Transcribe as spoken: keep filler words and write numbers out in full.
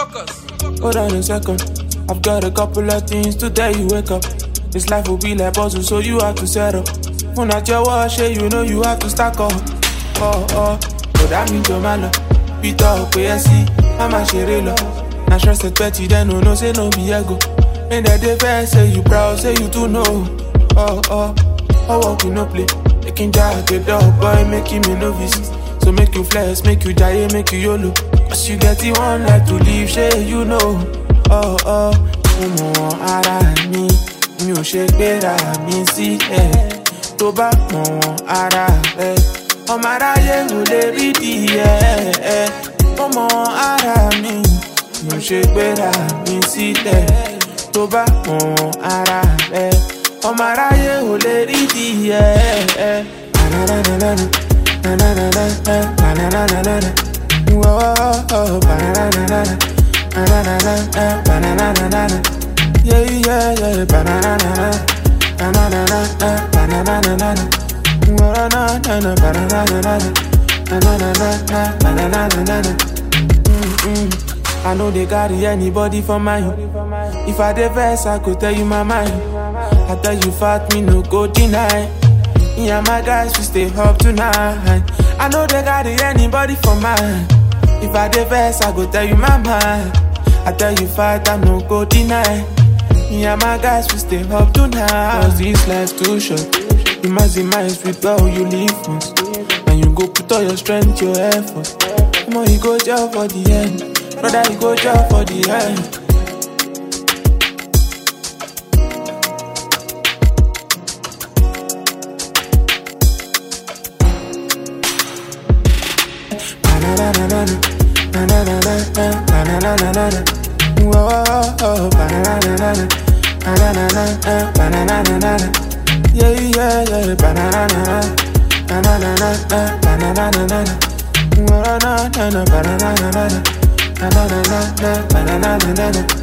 Hold on a second, I've got a couple of things to tell you. Wake up, this life will be like puzzle, so you have to settle. When at your wash, you know you have to stack up. Oh oh, but that means your man, Peter up, P S C, I'm a sherelo. Now stress at petty, then no no say no be ego. And that they fair say you proud, say you too know. Oh oh, I walk in no play. They can jack the dog, boy, making me novice. So make you flex, make you die, make you YOLO. Cause you get the one like to leave, say you know. Oh oh, mo ara mi, mi ò ṣe gbéra mi sí ẹ. Tó bá mo ara rẹ, ọmọ aráyé ò lè rí díẹ̀. Mo ara mi, mi ò ṣe gbéra mi sílẹ̀. Tó bá mo ara rẹ, ọmọ aráyé ò lè rí díẹ̀. Na na na na na na na na na na na na na. Whoa, banana na na na na na banana na na na. Yeah yeah yeah, banana na na na na na banana na na na. Whoa na na na banana na na na na na na banana na na na. Mm-mm. I know they got anybody for mine. If I dey vex, I could tell you my mind. I tell you fat, me no go deny. Me and my guys, we stay up tonight. I know they got anybody for mine. If I dey vex, I go tell you my mind. I tell you fight, I no go deny. Me and my guys, we stay up tonight. Cause this life too short. You must be nice with how you live once. And you go put all your strength, your effort. Come on, you go jail for the end. Brother, you go jail for the end. Na na na na na na na na na na na. Whoa, banana na na na na na banana na na na. Yeah yeah yeah, banana na na na na na banana na na na. Whoa na na na banana na na na na na na banana na na na.